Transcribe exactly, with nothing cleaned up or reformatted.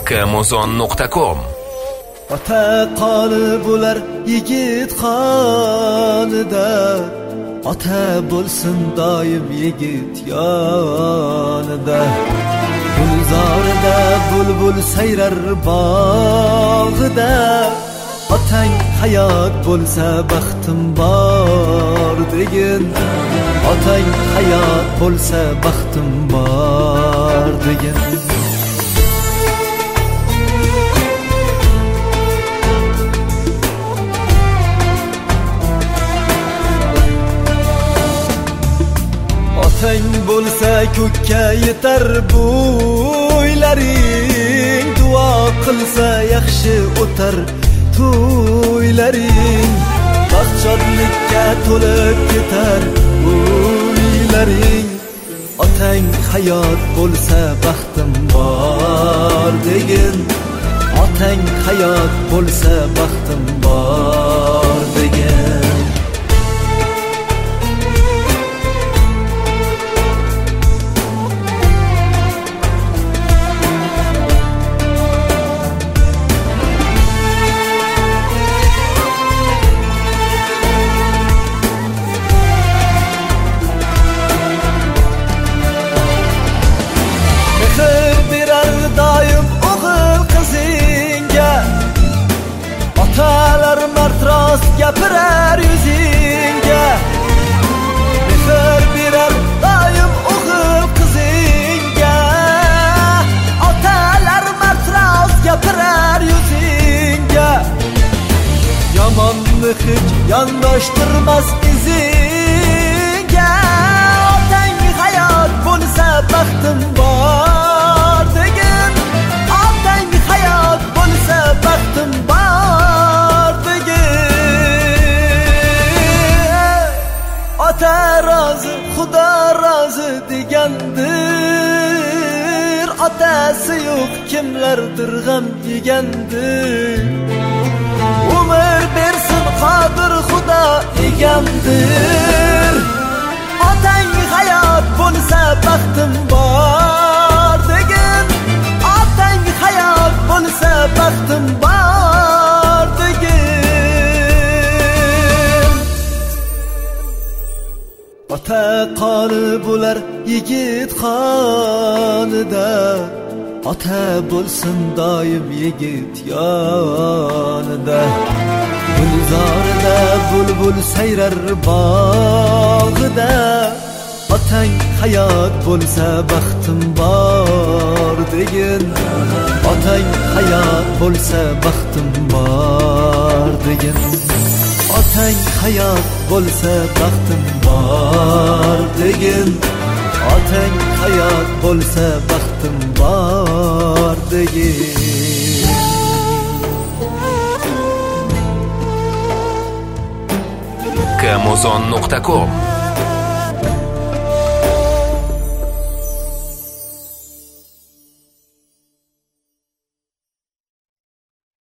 kamozon nuqta com. Ota qoni bo'lar yigit qonida, ota bo'lsin doim yigit yonida. Gulzorida bulbul sayrar bog'ida, otang hayot bo'lsa baxtim bor degin. Otang hayot bo'lsa baxtim bor degin. Otang bo'lsa ko'kka yetar bo'ylaring, duo qilsa yaxshi o'tar to'ylaring. Baxtshodlikka to'lib ketar uylaring. Otang hayot bo'lsa baxtim bor degin. Otang hayot bo'lsa baxtim bor degin. Otalar martros gapirar yuzingga, mehr berar doim o'g'il qizingga. Otalar martros gapirar yuzingga, yomonni hech yondoshtirmas izingga. Otang hayot bo'lsa baxtim bor degin. Otang hayot bo'lsa baxtim bor. Ota rozi, Xudo rozi degandir. Otasi yo'q kimlardir g'am yegandir. Umr bersin qodir Xudo egamdir. Otang hayot bo'lsa baxtim bor degin. Otang hayot bo'lsa baxtim bor degin. Ota qoni bo'lar yigit qonida, ota bo'lsin doim yigit yonida. Gulzorida bulbul sayrar bog'ida, otang hayot bo'lsa baxtim bor degin. Otang hayot bo'lsa baxtim bor degin. Otang hayot bo'lsa baxtim bor degin. Otang hayot bo'lsa baxtim bor degin. kamozon nuqta com